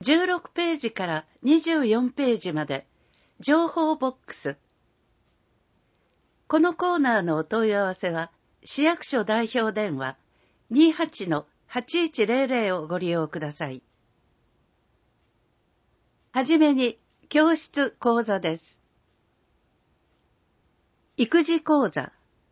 16ページから24ページまで情報ボックス。このコーナーのお問い合わせは市役所代表電話 28-8100 をご利用ください。はじめに教室講座です。育児講座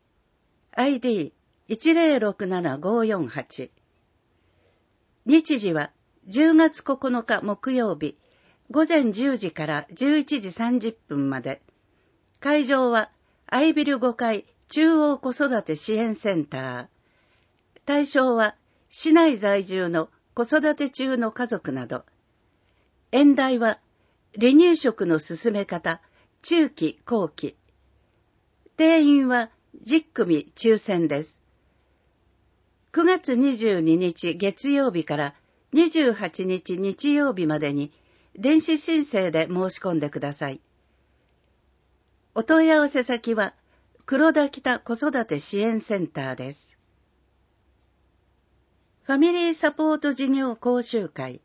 ID1067-548。日時は10月9日木曜日午前10時から11時30分まで。会場はアイビル5階中央子育て支援センター。対象は市内在住の子育て中の家族など。演題は離乳食の進め方、中期後期。定員は10組抽選です。9月22日月曜日から28日日曜日までに電子申請で申し込んでください。お問い合わせ先は黒田北子育て支援センターです。ファミリーサポート事業講習会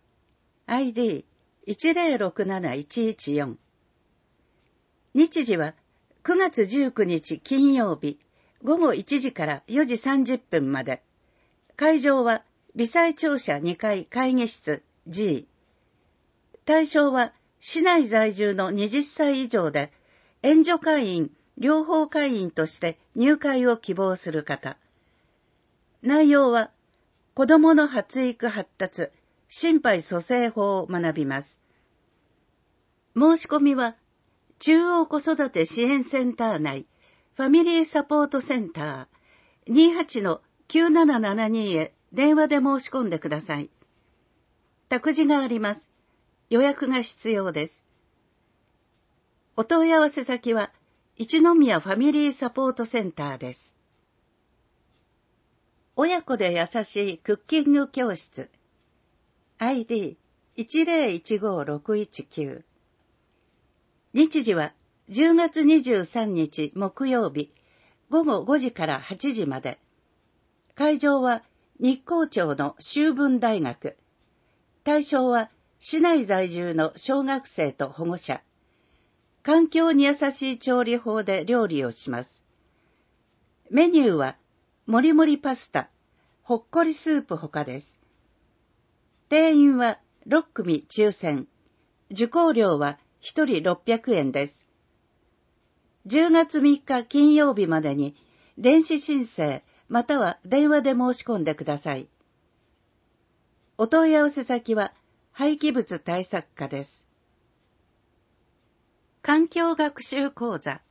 ID1067-114。日時は9月19日金曜日午後1時から4時30分まで。会場は微細庁舎2階会議室 G。対象は市内在住の20歳以上で援助会員、両方会員として入会を希望する方。内容は子どもの発育発達、心肺蘇生法を学びます。申し込みは中央子育て支援センター内ファミリーサポートセンター 28-9772 へ電話で申し込んでください。託児があります。予約が必要です。お問い合わせ先は一宮ファミリーサポートセンターです。親子で優しいクッキング教室 ID1015-619。日時は10月23日木曜日午後5時から8時まで。会場は日光町の修文大学。対象は市内在住の小学生と保護者。環境に優しい調理法で料理をします。メニューはもりもりパスタ、ほっこりスープほかです。定員は6組抽選。受講料は1人600円です。10月3日金曜日までに電子申請または電話で申し込んでください。お問い合わせ先は廃棄物対策課です。環境学習講座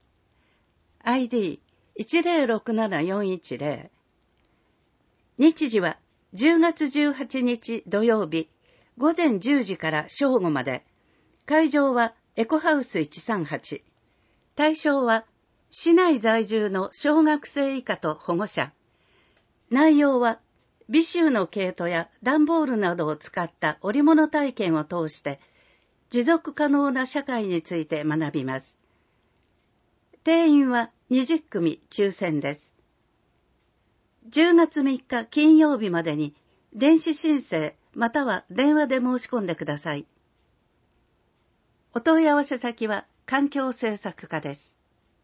ID1067-410。日時は10月18日土曜日午前10時から正午まで。会場はエコハウス138。対象は市内在住の小学生以下と保護者。内容は美醜の毛糸や段ボールなどを使った織物体験を通して持続可能な社会について学びます。定員は20組抽選です。10月3日金曜日までに電子申請または電話で申し込んでください。お問い合わせ先は環境政策課です。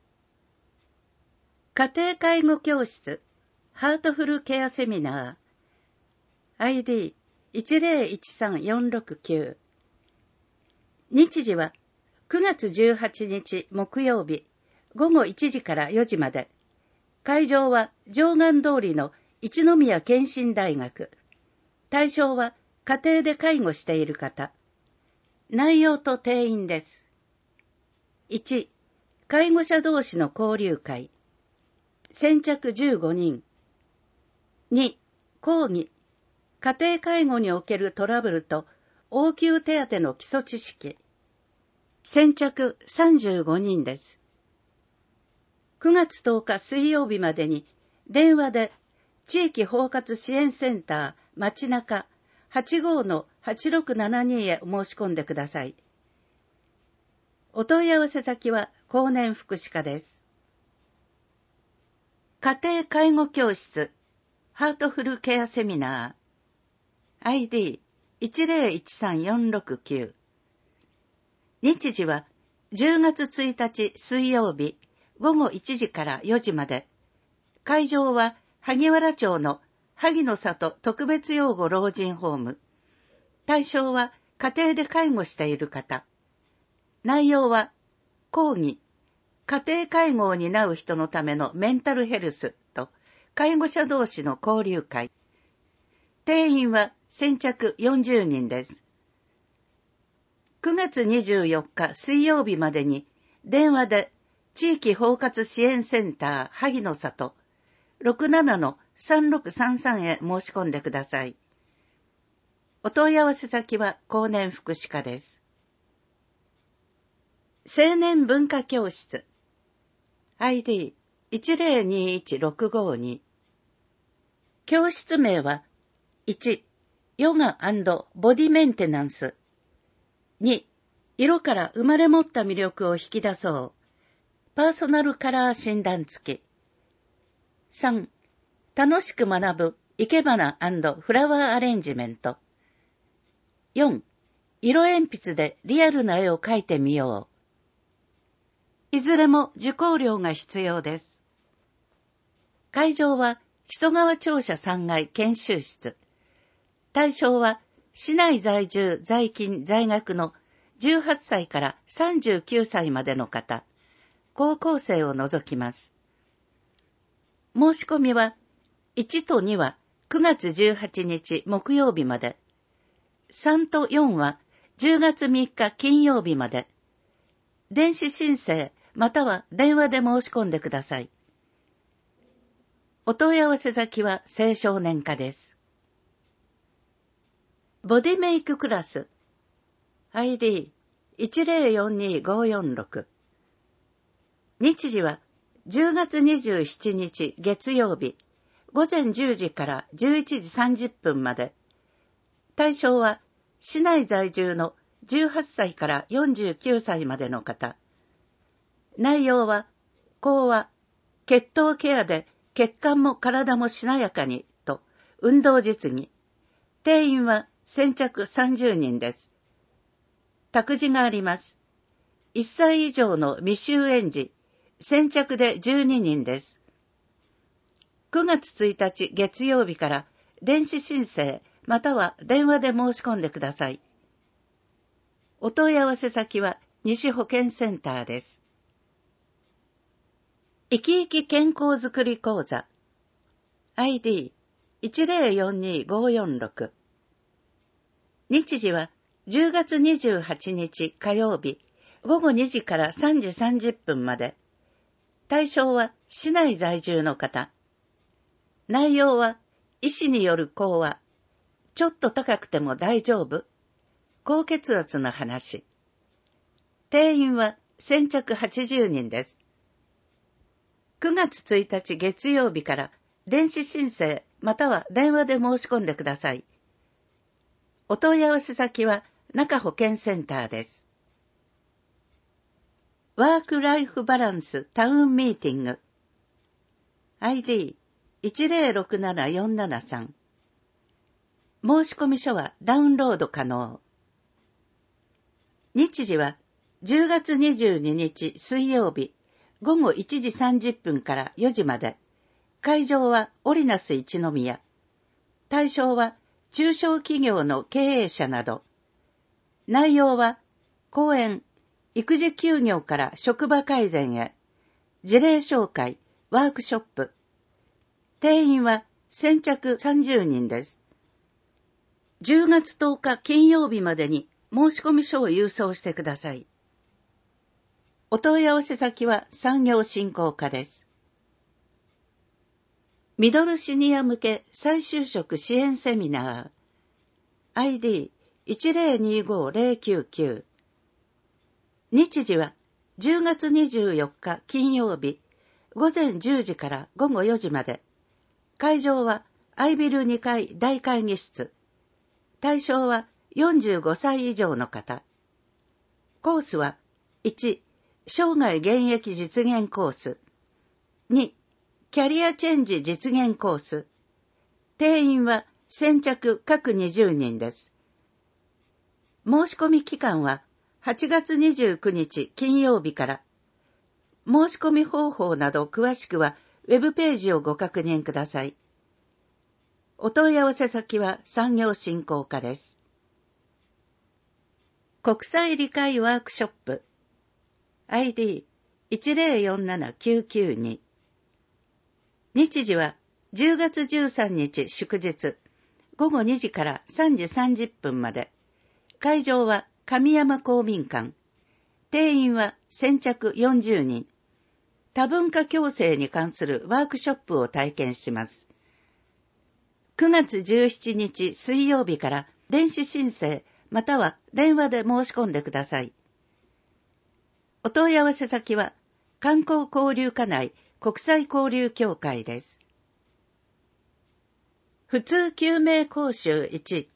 家庭介護教室ハートフルケアセミナー ID1013-469。日時は9月18日木曜日午後1時から4時まで。会場は常願通りの一宮健診大学。対象は家庭で介護している方。内容と定員です。1、介護者同士の交流会。先着15人。2、講義。家庭介護におけるトラブルと応急手当の基礎知識。先着35人です。9月10日水曜日までに電話で地域包括支援センター街中 85-8672 へ申し込んでください。お問い合わせ先は高年福祉課です。家庭介護教室ハートフルケアセミナー 1013469。日時は10月1日水曜日午後1時から4時まで。会場は萩原町の萩の里特別養護老人ホーム。対象は家庭で介護している方。内容は講義、家庭介護を担う人のためのメンタルヘルスと介護者同士の交流会。定員は先着40人です。9月24日水曜日までに電話で地域包括支援センター萩の里 67-3633 へ申し込んでください。お問い合わせ先は高年福祉課です。青年文化教室 ID1021-652。教室名は1、ヨガ&ボディメンテナンス。2、色から生まれ持った魅力を引き出そう。パーソナルカラー診断付き。3、楽しく学ぶ生け花&フラワーアレンジメント。4、色鉛筆でリアルな絵を描いてみよう。いずれも受講料が必要です。会場は木曽川庁舎3階研修室。対象は市内在住在勤在学の18歳から39歳までの方、高校生を除きます。申し込みは1と2は9月18日木曜日まで、3と4は10月3日金曜日まで、電子申請または電話で申し込んでください。お問い合わせ先は青少年課です。ボディメイククラス ID1042-546。日時は10月27日月曜日午前10時から11時30分まで。対象は市内在住の18歳から49歳までの方。内容は講話、血糖ケアで血管も体もしなやかにと運動実技。定員は先着30人です。託児があります。1歳以上の未就園児、先着で12人です。9月1日月曜日から電子申請または電話で申し込んでください。お問い合わせ先は西保健センターです。生き生き健康づくり講座 ID1042-546。日時は10月28日火曜日午後2時から3時30分まで。対象は市内在住の方。内容は医師による講話。ちょっと高くても大丈夫。高血圧の話。定員は先着80人です。9月1日月曜日から電子申請または電話で申し込んでください。お問い合わせ先は中保健センターです。ワークライフバランスタウンミーティング ID1067-473。申し込み書はダウンロード可能。日時は10月22日水曜日午後1時30分から4時まで。会場はオリナス一宮。対象は中小企業の経営者など。内容は講演、育児休業から職場改善へ、事例紹介、ワークショップ。定員は先着30人です。10月10日金曜日までに申し込み書を郵送してください。お問い合わせ先は産業振興課です。ミドルシニア向け再就職支援セミナー ID1025-099。日時は10月24日金曜日午前10時から午後4時まで。会場はアイビル2階大会議室。対象は45歳以上の方。コースは1、生涯現役実現コース。2、キャリアチェンジ実現コース。定員は先着各20人です。 申し込み期間は8月29日金曜日から。申し込み方法など詳しくはウェブページをご確認ください。お問い合わせ先は産業振興課です。国際理解ワークショップ ID1047-992 日時は10月13日祝日午後2時から3時30分まで。会場は上山公民館。定員は先着40人。多文化共生に関するワークショップを体験します。9月17日水曜日から電子申請または電話で申し込んでください。お問い合わせ先は観光交流課内国際交流協会です。普通救命講習1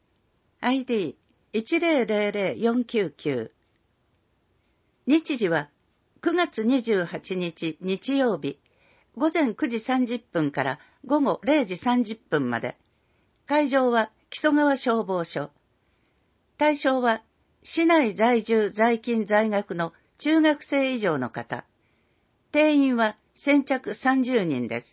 ID100499 日時は9月28日日曜日午前9時30分から午後0時30分まで。会場は木曽川消防署。対象は市内在住在勤在学の中学生以上の方。定員は先着30人です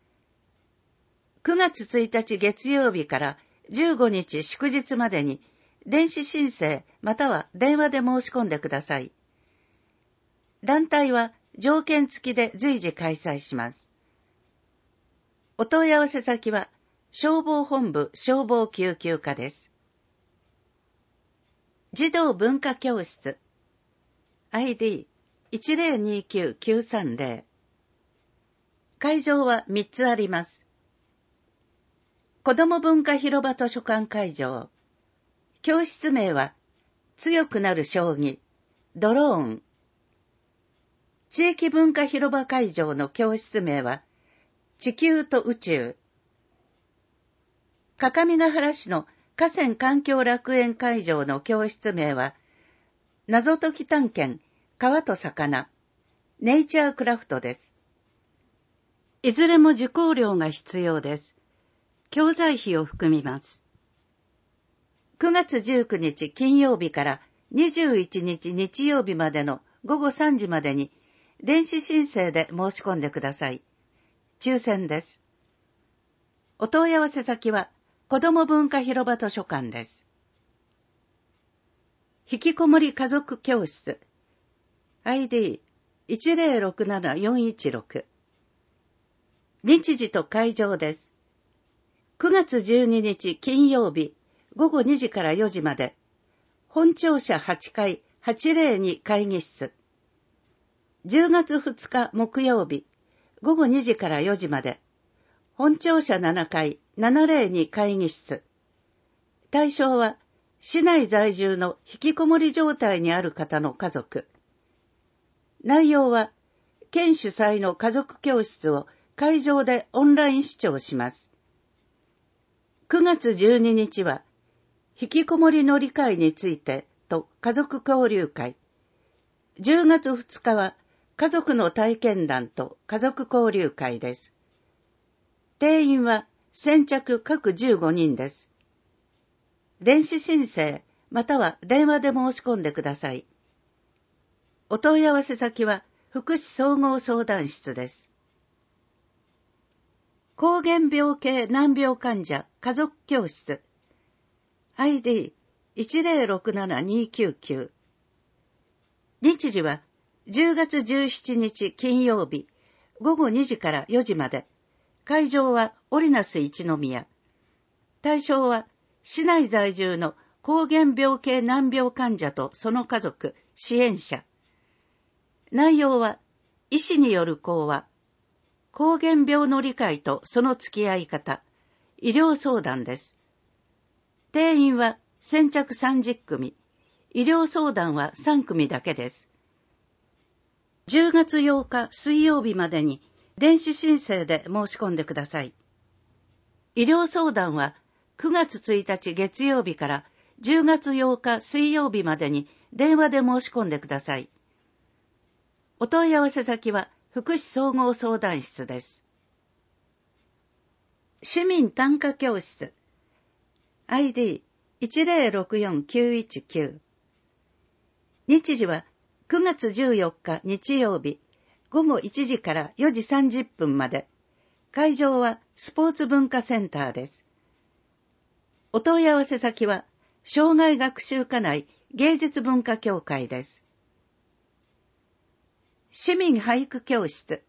。9月1日月曜日から15日祝日までに電子申請または電話で申し込んでください。団体は条件付きで随時開催します。お問い合わせ先は消防本部消防救急課です。児童文化教室 ID1029-930 会場は3つあります。子ども文化広場図書館会場。教室名は強くなる将棋、ドローン。地域文化広場会場の教室名は地球と宇宙。各務原市の河川環境楽園会場の教室名は謎解き探検、川と魚、ネイチャークラフトです。いずれも受講料が必要です。教材費を含みます。9月19日金曜日から21日日曜日までの午後3時までに電子申請で申し込んでください。抽選です。お問い合わせ先は子ども文化広場図書館です。引きこもり家族教室 ID1067-416 日時と会場です。9月12日金曜日午後2時から4時まで、本庁舎8階802会議室。10月2日木曜日午後2時から4時まで、本庁舎7階702会議室。対象は市内在住の引きこもり状態にある方の家族。内容は県主催の家族教室を会場でオンライン視聴します。9月12日は、引きこもりの理解についてと家族交流会。10月2日は、家族の体験談と家族交流会です。定員は先着各15人です。電子申請または電話で申し込んでください。お問い合わせ先は福祉総合相談室です。膠原病系難病患者家族教室 ID1067-299 日時は10月17日金曜日午後2時から4時まで。会場は織那須一宮。対象は市内在住の膠原病系難病患者とその家族、支援者。内容は医師による講話、膠原病の理解とその付き合い方、医療相談です。定員は先着30組、医療相談は3組だけです。10月8日水曜日までに電子申請で申し込んでください。医療相談は9月1日月曜日から10月8日水曜日までに電話で申し込んでください。お問い合わせ先は福祉総合相談室です。市民短歌教室 ID 1064919。日時は9月14日日曜日、午後1時から4時30分まで。会場はスポーツ文化センターです。お問い合わせ先は、障害学習課内芸術文化協会です。市民俳句教室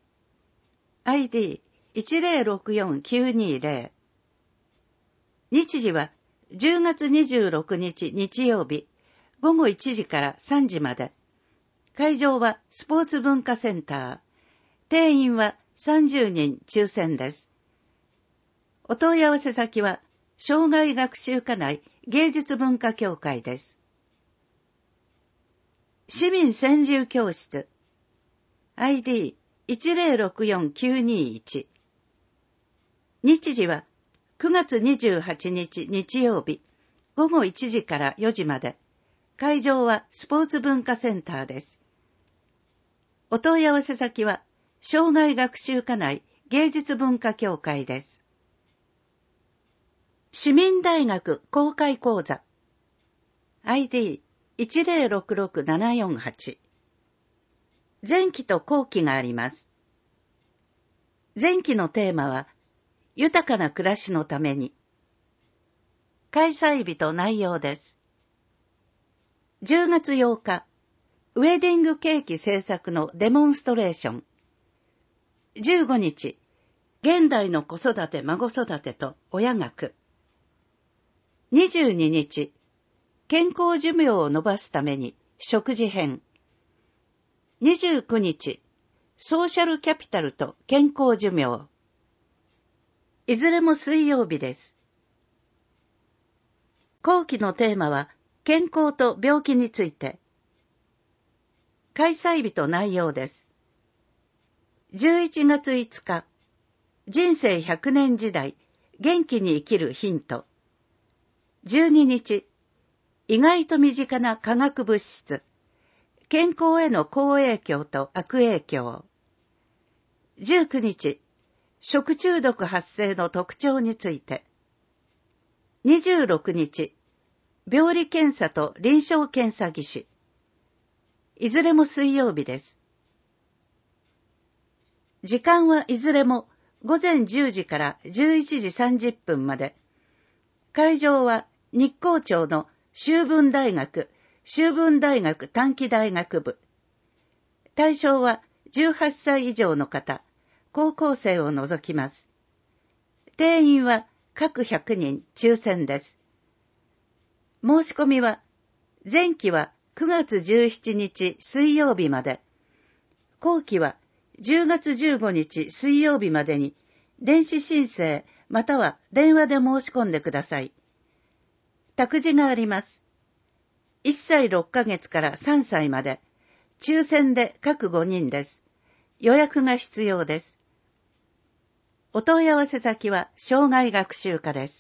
ID1064-920。日時は10月26日日曜日午後1時から3時まで。会場はスポーツ文化センター。定員は30人抽選です。お問い合わせ先は障害学習課内芸術文化協会です。市民川柳教室 ID1064-921。日時は9月28日日曜日午後1時から4時まで。会場はスポーツ文化センターです。お問い合わせ先は障害学習課内芸術文化協会です。市民大学公開講座 ID1066-748。前期と後期があります。前期のテーマは豊かな暮らしのために。開催日と内容です。10月8日、ウェディングケーキ制作のデモンストレーション。15日、現代の子育て孫育てと親学。22日、健康寿命を延ばすために食事編。29日、ソーシャルキャピタルと健康寿命。いずれも水曜日です。後期のテーマは健康と病気について。開催日と内容です。11月5日、人生100年時代、元気に生きるヒント。12日、意外と身近な化学物質。健康への好影響と悪影響。19日、食中毒発生の特徴について。26日、病理検査と臨床検査技師。いずれも水曜日です。時間はいずれも午前10時から11時30分まで。会場は日光町の修文大学短期大学部。対象は18歳以上の方、高校生を除きます。定員は各100人抽選です。申し込みは、前期は9月17日水曜日まで、後期は10月15日水曜日までに電子申請または電話で申し込んでください。託児があります。1歳6ヶ月から3歳まで、抽選で各5人です。予約が必要です。お問い合わせ先は障害学習課です。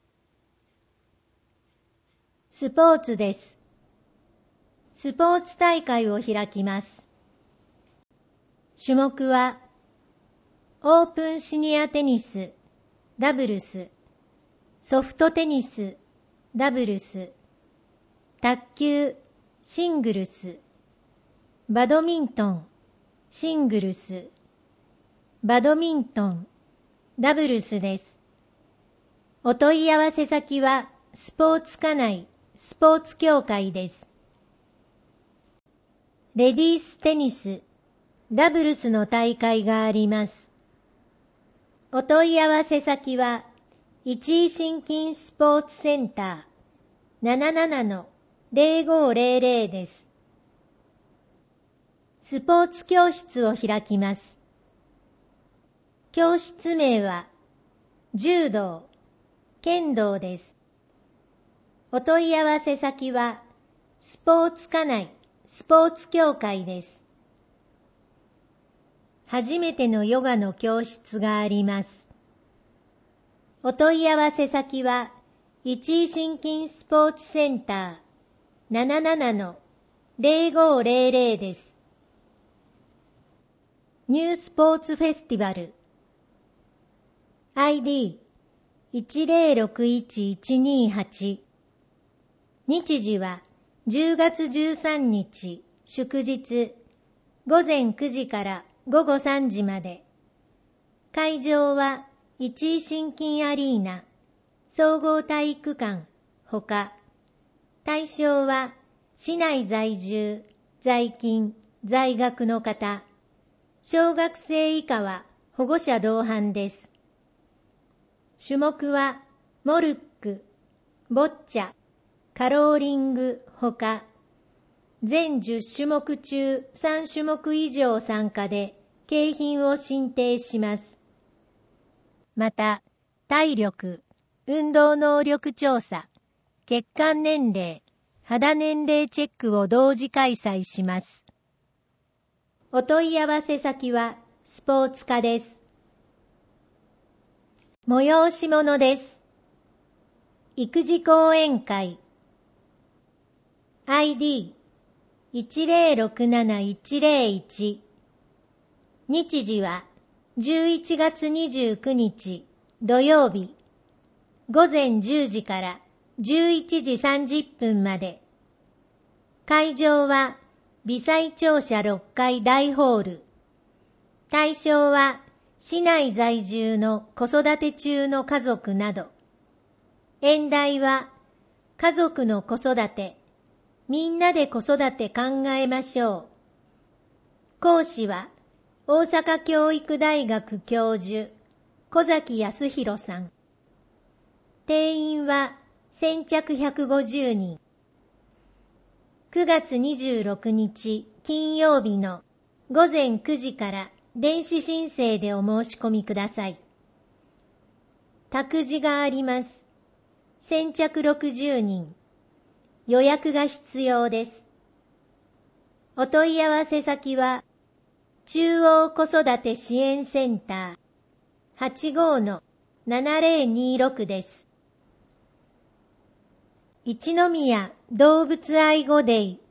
スポーツです。スポーツ大会を開きます。種目は、オープンシニアテニス、ダブルス、ソフトテニス、ダブルス、卓球、シングルス、バドミントン、シングルス、バドミントン、ダブルスです。お問い合わせ先は、スポーツ課内、スポーツ協会です。レディーステニス、ダブルスの大会があります。お問い合わせ先は、一井心筋スポーツセンター 77-0500 です。スポーツ教室を開きます。教室名は、柔道、剣道です。お問い合わせ先は、スポーツ課内、スポーツ協会です。初めてのヨガの教室があります。お問い合わせ先は、一井心筋スポーツセンター 77-0500 です。ニュースポーツフェスティバル ID1061-128 日時は10月13日祝日午前9時から午後3時まで。会場は一井新金アリーナ総合体育館ほか、対象は市内在住、在勤、在学の方、小学生以下は保護者同伴です。種目はモルック、ボッチャ、カローリングほか、全10種目中3種目以上参加で景品を進呈します。また、体力、運動能力調査、血管年齢、肌年齢チェックを同時開催します。お問い合わせ先はスポーツ課です。催し物です。育児講演会 ID1067-101 日時は11月29日土曜日午前10時から11時30分まで。会場は微細庁舎6階大ホール。対象は市内在住の子育て中の家族など。演題は家族の子育て、みんなで子育て考えましょう。講師は大阪教育大学教授小崎康弘さん。定員は先着150人。9月26日金曜日の午前9時から電子申請でお申し込みください。託児があります。先着60人。予約が必要です。お問い合わせ先は中央子育て支援センター 85-7026 です。一宮動物愛護デイ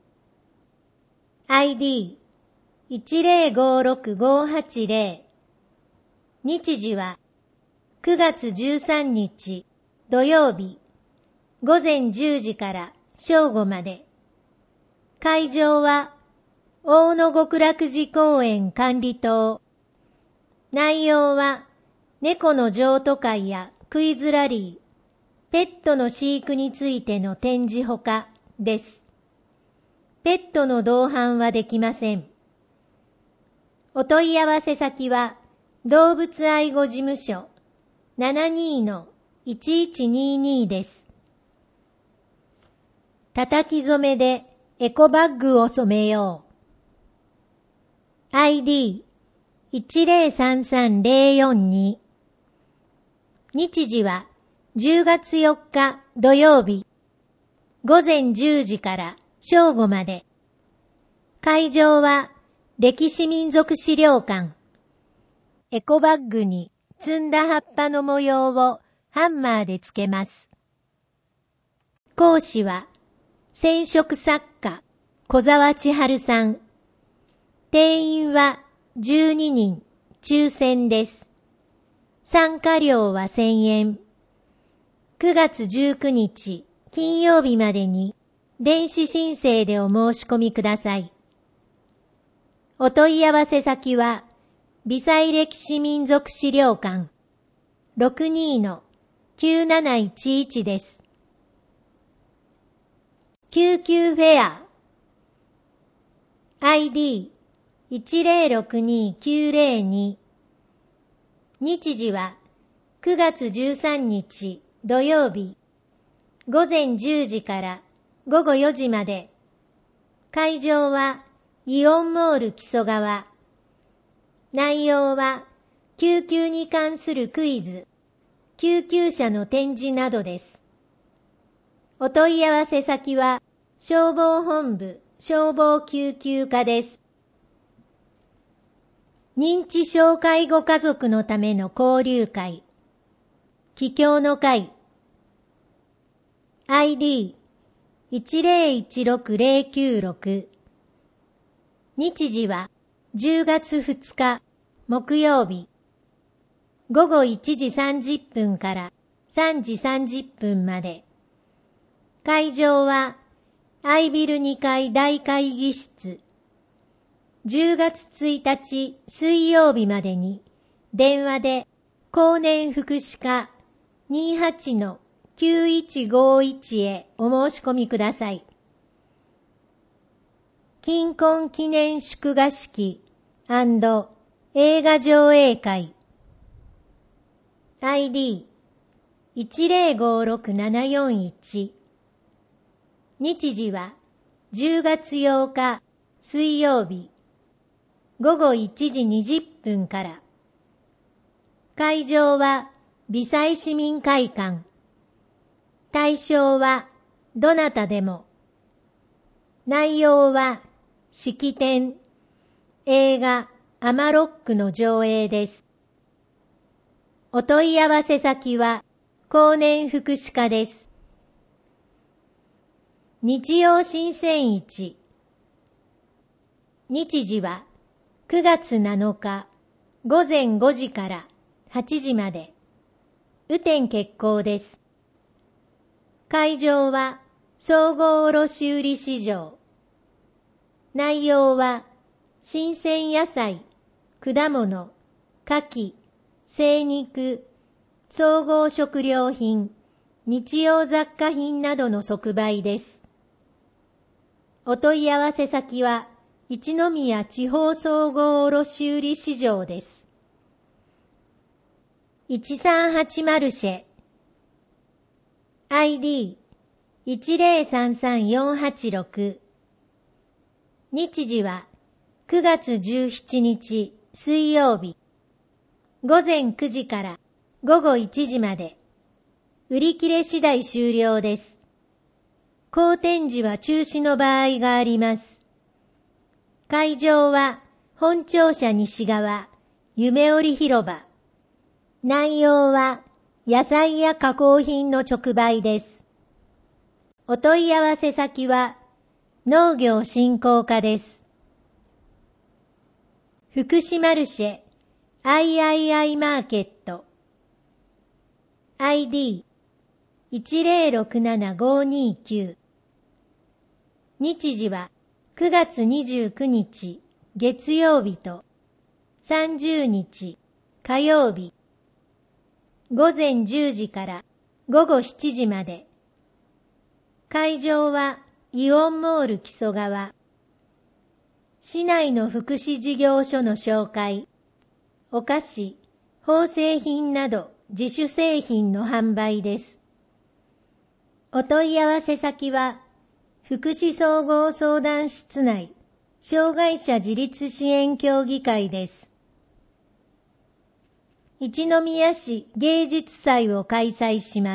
ID1056-580 日時は9月13日土曜日午前10時から正午まで。会場は大野極楽寺公園管理棟。内容は猫の譲渡会やクイズラリー、ペットの飼育についての展示ほかです。ペットの同伴はできません。お問い合わせ先は動物愛護事務所 72-1122 です。叩き染めでエコバッグを染めよう。ID1033-042 日時は10月4日土曜日午前10時から正午まで。会場は歴史民族資料館。エコバッグに摘んだ葉っぱの模様をハンマーでつけます。講師は染色作家小沢千春さん。定員は12人、抽選です。参加料は1000円。9月19日金曜日までに電子申請でお申し込みください。お問い合わせ先は微細歴史民族資料館 62-9711 です。救急フェア ID1062-902 日時は9月13日土曜日午前10時から午後4時まで。会場はイオンモール木曽川。内容は救急に関するクイズ、救急車の展示などです。お問い合わせ先は消防本部消防救急課です。認知症介護家族のための交流会、帰郷の会 ID1016-096 日時は10月2日木曜日午後1時30分から3時30分まで。 会場は、Iビル2階大会議室。10月1日水曜日までに、電話で、高年福祉課 28-9151 へお申し込みください。金婚記念祝賀式&映画上映会 ID1056-741 日時は10月8日水曜日午後1時20分から会場は美西市民会館対象はどなたでも内容は式典映画アマロックの上映です。お問い合わせ先は高年福祉課です。日曜新鮮市日時は9月7日午前5時から8時まで雨天決行です。会場は総合卸売市場。内容は新鮮野菜、果物、牡蠣、精肉、総合食料品、日用雑貨品などの即売です。お問い合わせ先は一宮地方総合卸売市場です。138マルシェ ID1033486 日時は9月17日水曜日午前9時から午後1時まで売り切れ次第終了です。後展示は中止の場合があります。会場は本庁舎西側夢織広場。内容は野菜や加工品の直売です。お問い合わせ先は農業振興課です。福祉マルシェ III マーケット ID1067529 日時は9月29日月曜日と30日火曜日午前10時から午後7時まで会場はイオンモール木曽川市内の福祉事業所の紹介お菓子、縫製品など自主製品の販売です。お問い合わせ先は福祉総合相談室内障害者自立支援協議会です。一宮市芸術祭を開催します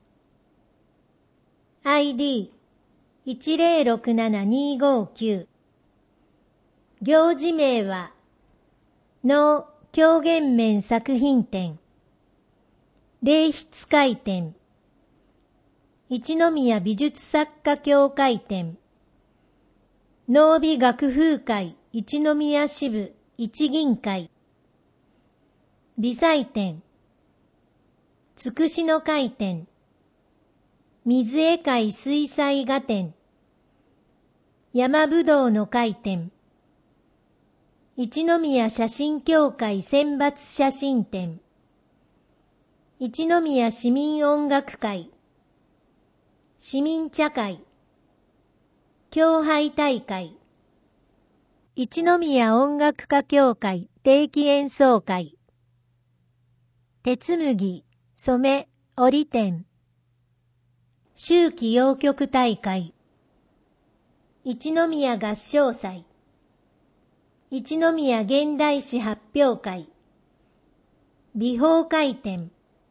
。ID1067259 行事名は能狂言面作品展霊筆会展一宮美術作家協会展能美学風会一宮支部一銀会美祭展つくしの会展水江会水彩画展山ぶどうの会展一宮写真協会選抜写真展一宮市民音楽会市民茶会協拝大会一宮音楽家協会定期演奏会手紡、染め、織展秋季謡曲大会一宮合唱祭一宮現代詩発表会美宝会展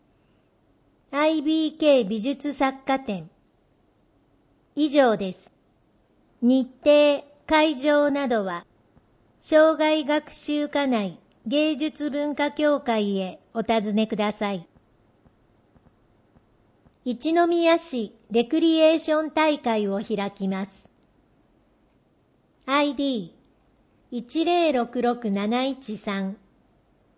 IBK 美術作家展以上です。日程、会場などは障害学習課内芸術文化協会へお尋ねください。一宮市レクリエーション大会を開きます。ID1066713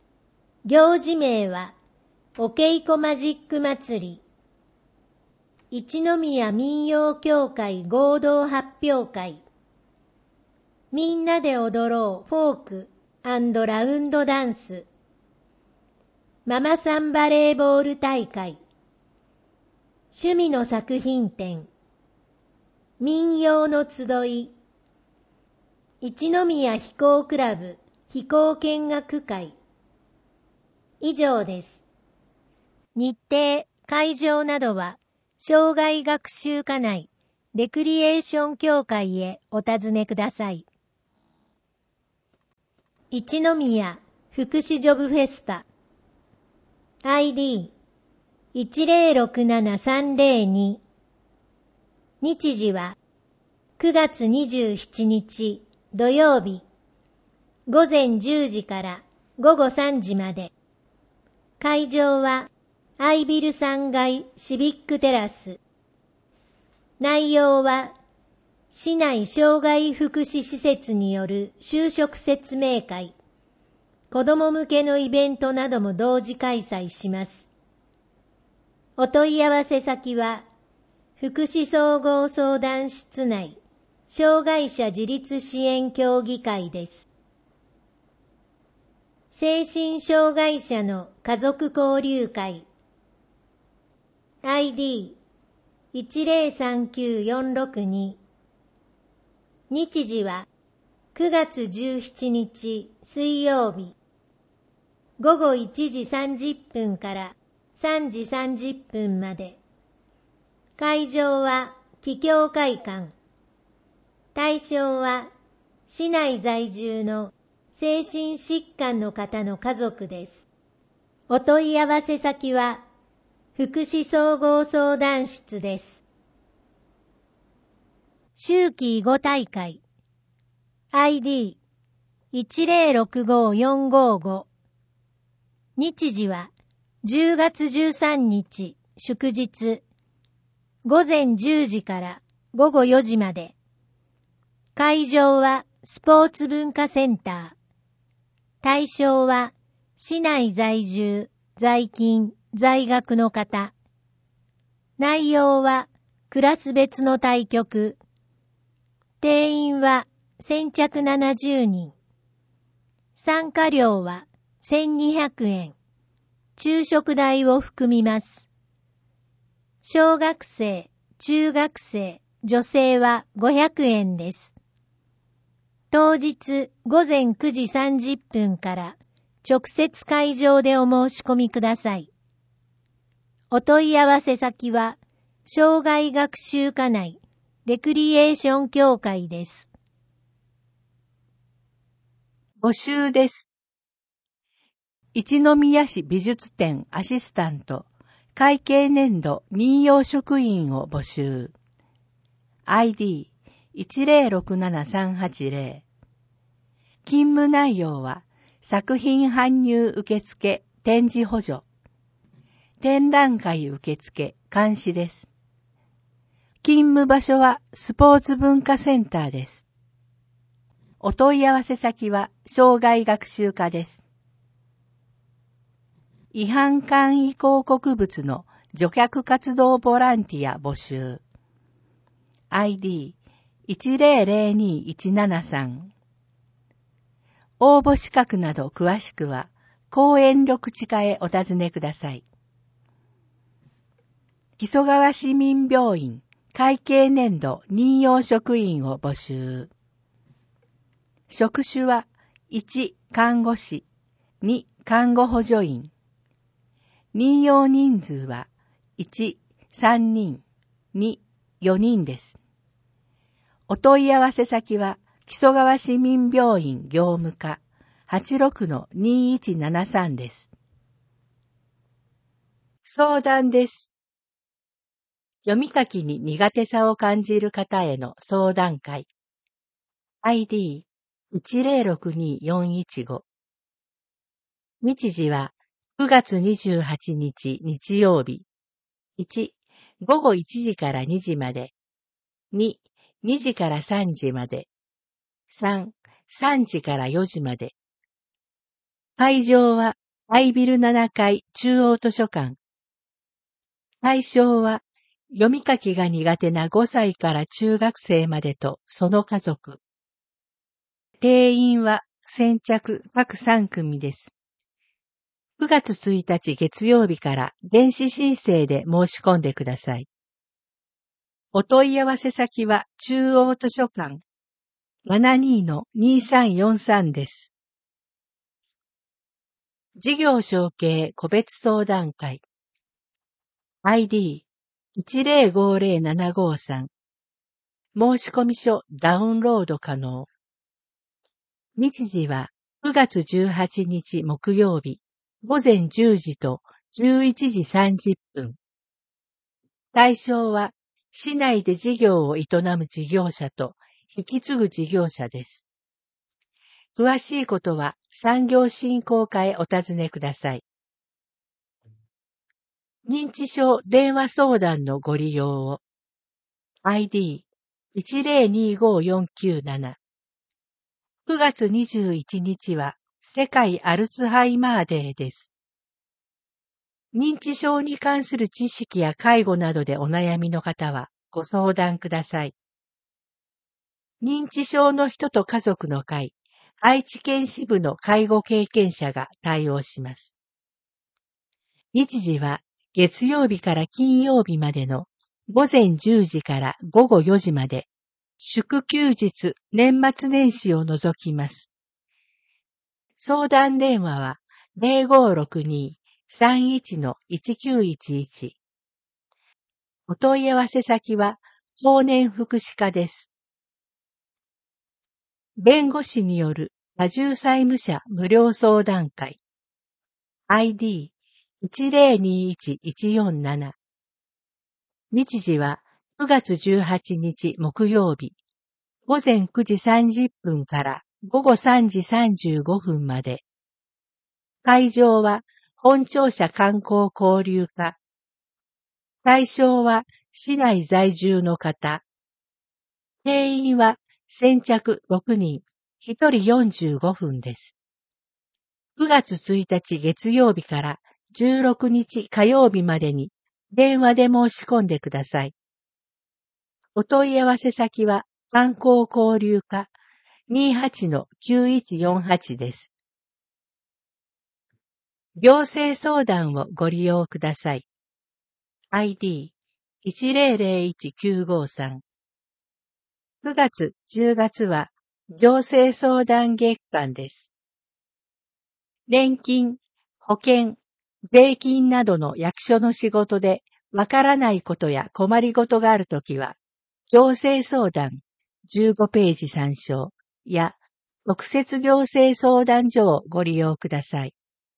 行事名はお稽古マジック祭り一宮民謡協会合同発表会。みんなで踊ろうフォーク&ラウンドダンス。ママさんバレーボール大会。趣味の作品展。民謡の集い。一宮飛行クラブ飛行見学会。以上です。日程、会場などは、障害学習課内レクリエーション協会へお尋ねください。一宮福祉ジョブフェスタ ID1067-302 日時は9月27日土曜日午前10時から午後3時まで。会場はアイビル3階シビックテラス。内容は市内障害福祉施設による就職説明会、子ども向けのイベントなども同時開催します。お問い合わせ先は、福祉総合相談室内、障害者自立支援協議会です。精神障害者の家族交流会 ID1039-462 日時は9月17日水曜日午後1時30分から3時30分まで。会場は帰郷会館。対象は市内在住の精神疾患の方の家族です。お問い合わせ先は福祉総合相談室です。秋季囲碁大会 ID1065-455 日時は10月13日祝日午前10時から午後4時まで。会場はスポーツ文化センター。対象は市内在住、在勤、在学の方。内容はクラス別の対局。定員は先着70人。参加料は1200円。昼食代を含みます。小学生、中学生、女性は500円です。当日午前9時30分から直接会場でお申し込みください。お問い合わせ先は障害学習課内レクリエーション協会です。 募集です。一宮市美術展アシスタント会計年度任用職員を募集。ID1067-380。勤務内容は作品搬入受付展示補助。展覧会受付監視です。勤務場所はスポーツ文化センターです。お問い合わせ先は障害学習課です。違反簡易広告物の除却活動ボランティア募集。ID1002-173。応募資格など詳しくは公園緑地課へお尋ねください。木曽川市民病院会計年度任用職員を募集。職種は1、看護師、2、看護補助員。任用人数は1、3人、2、4人です。お問い合わせ先は木曽川市民病院業務課 86-2173 です。相談です。読み書きに苦手さを感じる方への相談会。ID1062-415。日時は9月28日日曜日。1、午後1時から2時まで。2、2時から3時まで。3、3時から4時まで。会場はアイビル7階中央図書館。対象は読み書きが苦手な5歳から中学生までとその家族。定員は先着各3組です。9月1日月曜日から電子申請で申し込んでください。お問い合わせ先は中央図書館 72-2343 です。事業承継個別相談会 ID1050-753 申込書ダウンロード可能。日時は9月18日木曜日午前10時と11時30分。対象は市内で事業を営む事業者と引き継ぐ事業者です。詳しいことは産業振興課へお尋ねください。認知症電話相談のご利用を ID1025-497 9月21日は世界アルツハイマーデーです。認知症に関する知識や介護などでお悩みの方はご相談ください。認知症の人と家族の会、愛知県支部の介護経験者が対応します。日時は月曜日から金曜日までの午前10時から午後4時まで、祝休日、年末年始を除きます。相談電話は 0562-31-1911。お問い合わせ先は少年福祉課です。弁護士による多重債務者無料相談会 ID1021-147 日時は9月18日木曜日午前9時30分から午後3時35分まで。会場は本庁舎観光交流課。対象は市内在住の方。定員は先着6人、1人45分です。9月1日月曜日から16日火曜日までに電話で申し込んでください。お問い合わせ先は観光交流課 28-9148 です。行政相談をご利用ください。ID1001-953 9月、10月は行政相談月間です。年金、保険、税金などの役所の仕事でわからないことや困りごとがあるときは、行政相談15ページ参照や特設行政相談所をご利用ください。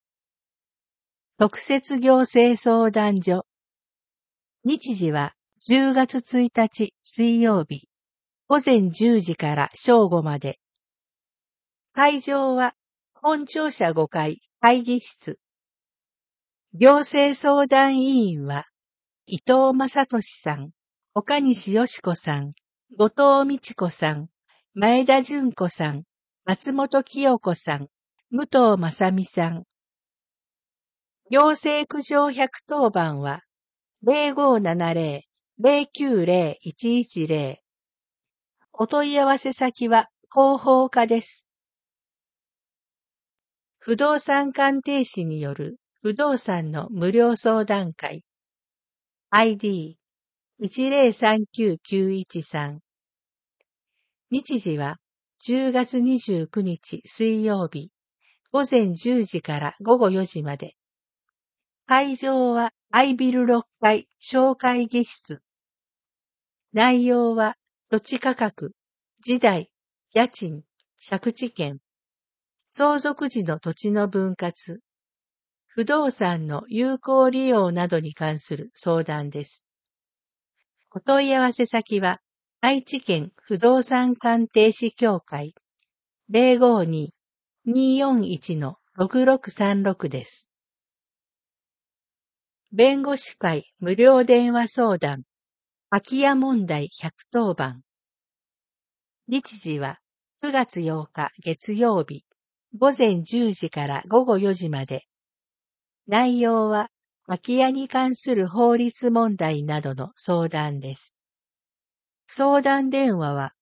特設行政相談所。日時は10月1日水曜日午前10時から正午まで。会場は本庁舎5階会議室。行政相談委員は伊藤正俊さん、岡西よし子さん、後藤美智子さん、前田純子さん、松本清子さん、武藤正美さん。行政苦情110番は 0570-090-110。お問い合わせ先は広報課です。不動産鑑定士による不動産の無料相談会 ID1039-913 日時は10月29日水曜日午前10時から午後4時まで。会場はIビル6階小会議室。内容は土地価格、地代、家賃、借地権、相続時の土地の分割、不動産の有効利用などに関する相談です。お問い合わせ先は愛知県不動産鑑定士協会 052-241-6636 です。弁護士会無料電話相談空き家問題110番。日時は9月8日月曜日午前10時から午後4時まで。内容は空き家に関する法律問題などの相談です。相談電話は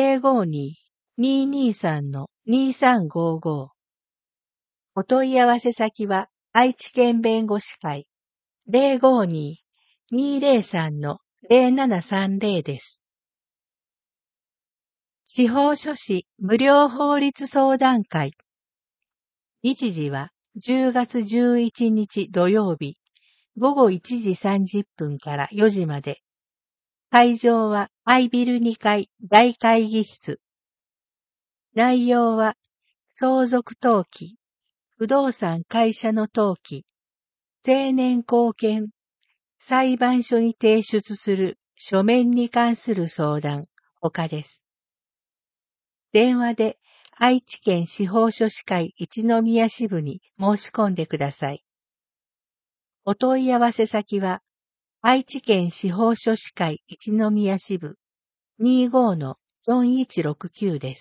052-223-2355。お問い合わせ先は愛知県弁護士会 052-203-0730 です。司法書士無料法律相談会。日時は10月11日土曜日午後1時30分から4時まで。会場は I ビル2階大会議室。内容は相続登記、不動産会社の登記、成年後見、裁判所に提出する書面に関する相談、他です。電話で愛知県司法書士会一宮支部に申し込んでください。お問い合わせ先は、愛知県司法書士会一宮支部 25-4169 です。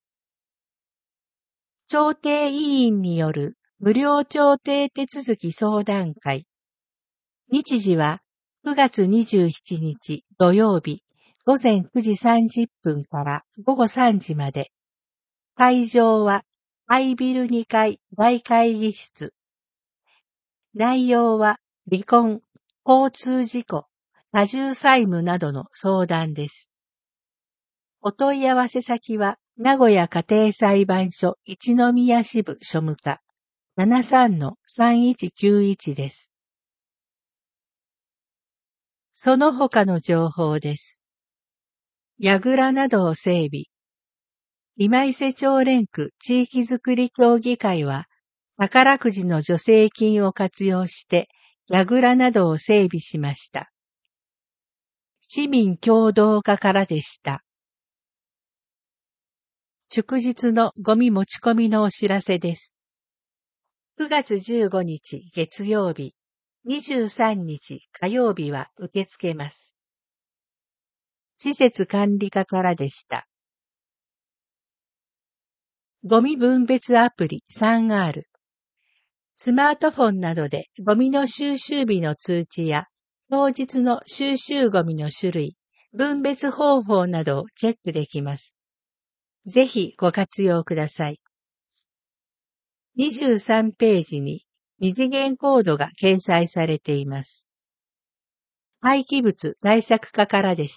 調停委員による無料調停手続き相談会。日時は9月27日土曜日午前9時30分から午後3時まで。会場は I ビル2階大会議室。内容は離婚、交通事故、多重債務などの相談です。お問い合わせ先は名古屋家庭裁判所一宮支部庶務課 73-3191 です。その他の情報です。櫓などを整備。今伊勢町連区地域づくり協議会は、宝くじの助成金を活用して、櫓などを整備しました。市民協同課からでした。祝日のゴミ持ち込みのお知らせです。9月15日月曜日、23日火曜日は受け付けます。施設管理課からでした。ゴミ分別アプリ 3R。スマートフォンなどでゴミの収集日の通知や当日の収集ゴミの種類、分別方法などをチェックできます。ぜひご活用ください。23ページに二次元コードが掲載されています。廃棄物対策課からでした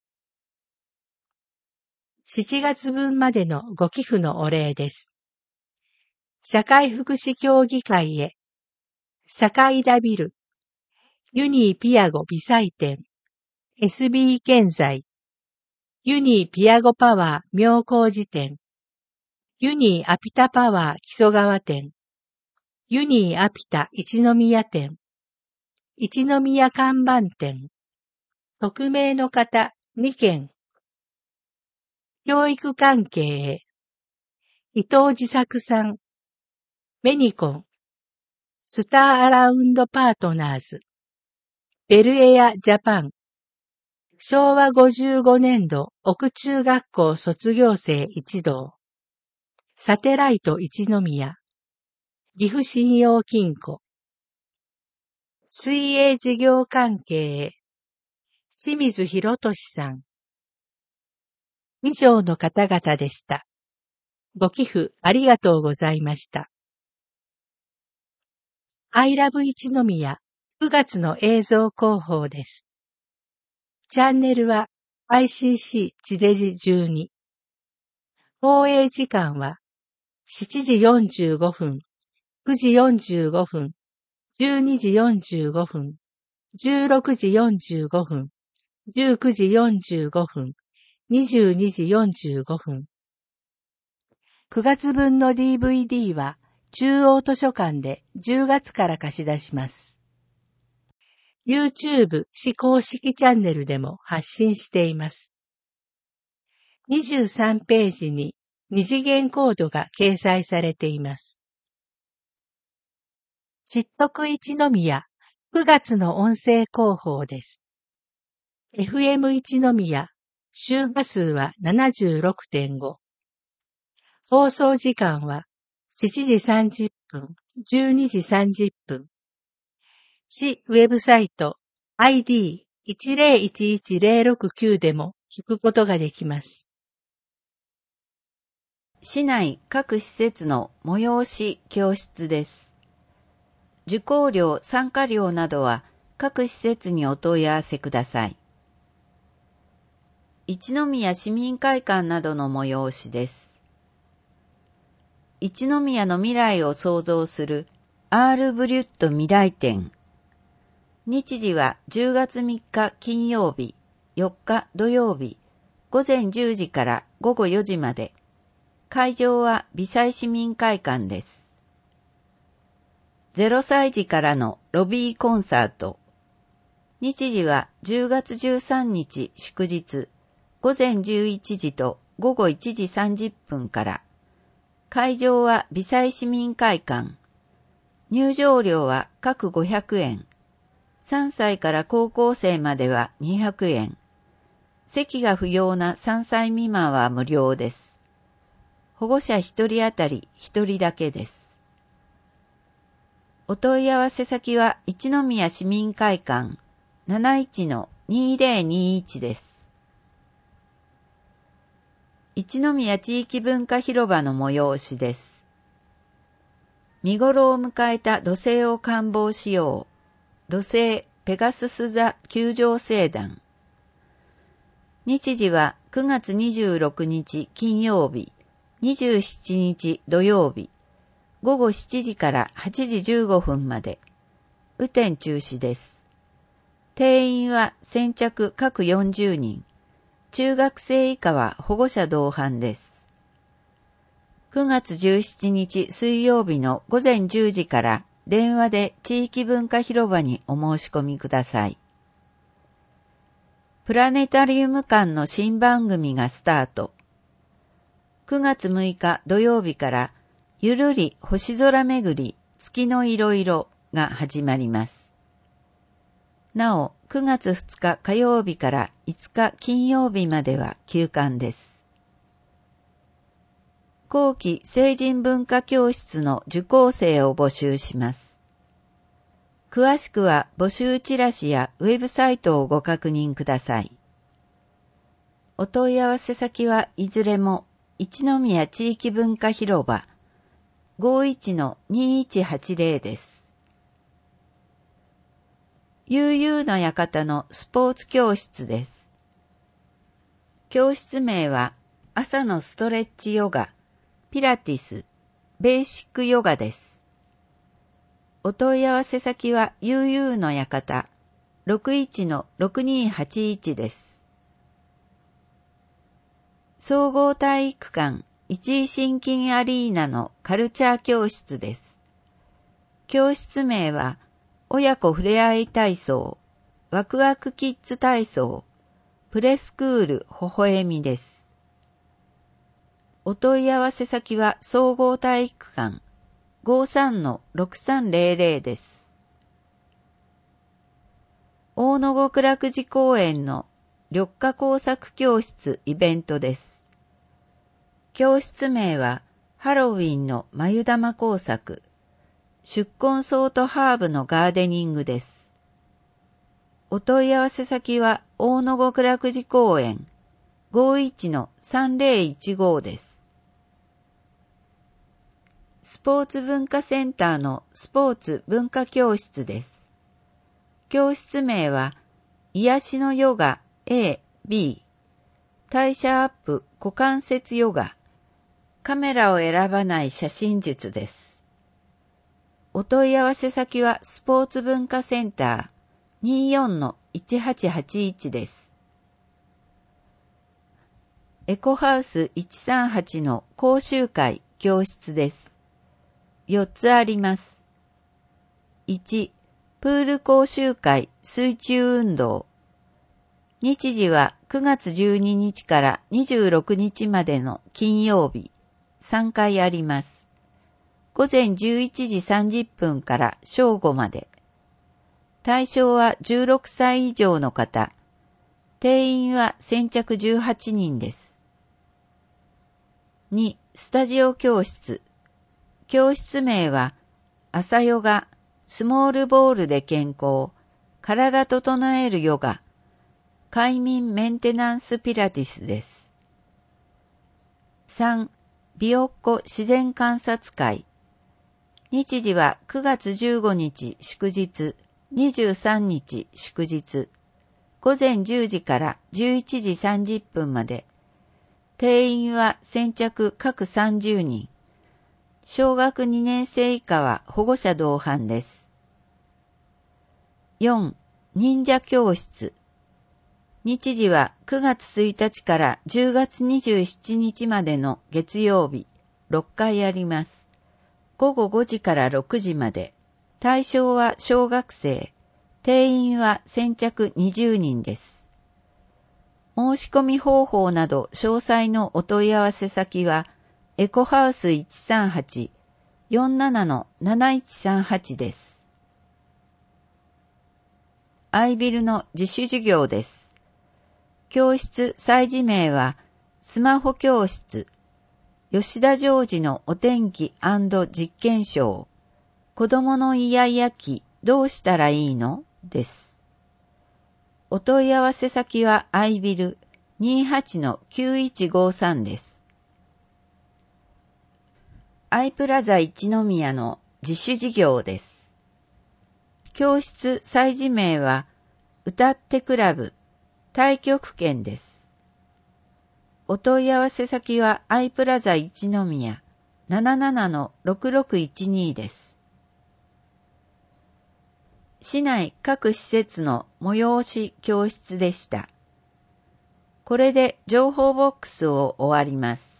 。7月分までのご寄付のお礼です。社会福祉協議会へ、坂井田ビル、ユニーピアゴ微細店、SB 建材、ユニーピアゴパワー妙高寺店、ユニーアピタパワー木曽川店、ユニーアピタ一宮店、一宮看板店、匿名の方2件、教育関係へ、伊藤自作さん、メニコン、スターアラウンドパートナーズ、ベルエアジャパン、昭和55年度奥中学校卒業生一同、サテライト一宮、岐阜信用金庫、水泳事業関係へ、清水博俊さん。以上の方々でした。ご寄付ありがとうございました。I love 一宮9月の映像広報です。チャンネルは ICC 地デジ12。放映時間は7時45分、9時45分、12時45分、16時45分、19時45分、22時45分。9月分の DVD は中央図書館で10月から貸し出します。YouTube 市公式チャンネルでも発信しています。23ページに二次元コードが掲載されています。知徳一宮9月の音声広報です。FM 一宮周波数は 76.5。放送時間は7時30分、12時30分、 市ウェブサイト ID1011069 でも聞くことができます。 市内各施設の催し教室です。受講料、参加料などは各施設にお問い合わせください。一宮市民会館などの催しです。一宮の未来を創造するアールブリュット未来展。日時は10月3日金曜日、4日土曜日、午前10時から午後4時まで。会場は微細市民会館です。0歳児からのロビーコンサート。日時は10月13日祝日、午前11時と午後1時30分から。会場は微細市民会館。入場料は各500円。3歳から高校生までは200円。席が不要な3歳未満は無料です。保護者1人当たり1人だけです。お問い合わせ先は一宮市民会館 71-2021 です。一宮地域文化広場の催しです。見頃を迎えた土星を観望しよう。土星ペガスス座球場星団。日時は9月26日金曜日。27日土曜日、午後7時から8時15分まで、雨天中止です。定員は先着各40人、中学生以下は保護者同伴です。9月17日水曜日の午前10時から電話で地域文化広場にお申し込みください。プラネタリウム館の新番組がスタート。9月6日土曜日からゆるり星空めぐり月のいろいろが始まります。なお、9月2日火曜日から5日金曜日までは休館です。後期成人文化教室の受講生を募集します。詳しくは募集チラシやウェブサイトをご確認ください。お問い合わせ先はいずれも一宮地域文化広場 51-2180 です。悠々の館のスポーツ教室です。教室名は朝のストレッチヨガ、ピラティス、ベーシックヨガです。お問い合わせ先は悠々の館 61-6281 です。総合体育館一位心筋アリーナのカルチャー教室です。教室名は親子ふれあい体操、ワクワクキッズ体操、プレスクールほほえみです。お問い合わせ先は総合体育館 53-6300 です。大野極楽寺公園の緑化工作教室イベントです。教室名はハロウィンの眉玉工作、宿根草とハーブのガーデニングです。お問い合わせ先は大野極楽寺公園 51-3015 です。スポーツ文化センターのスポーツ文化教室です。教室名は癒しのヨガ A、B、代謝アップ股関節ヨガ、カメラを選ばない写真術です。お問い合わせ先はスポーツ文化センター 24-1881 です。エコハウス138の講習会教室です。4つあります。1、プール講習会水中運動。日時は9月12日から26日までの金曜日、3回あります。午前11時30分から正午まで。対象は16歳以上の方。定員は先着18人です。2、スタジオ教室。教室名は朝ヨガ、 スモールボールで健康、体整えるヨガ、快眠メンテナンスピラティスです。3、ビオッコ自然観察会。日時は9月15日祝日、23日祝日、午前10時から11時30分まで、定員は先着各30人、小学2年生以下は保護者同伴です。4、忍者教室。日時は9月1日から10月27日までの月曜日、6回あります。午後5時から6時まで。対象は小学生。定員は先着20人です。申し込み方法など詳細のお問い合わせ先は、エコハウス 138-47-7138 です。アイビルの自主授業です。教室祭事名は、スマホ教室、吉田ジョージのお天気&実験ショー、子供のイヤイヤ期どうしたらいいのです。お問い合わせ先はアイビル 28-9153 です。アイプラザ一宮の自主事業です。教室祭事名は歌ってクラブ太極拳です。お問い合わせ先はアイプラザ一宮 77-6612 です。市内各施設の催し教室でした。これで情報ボックスを終わります。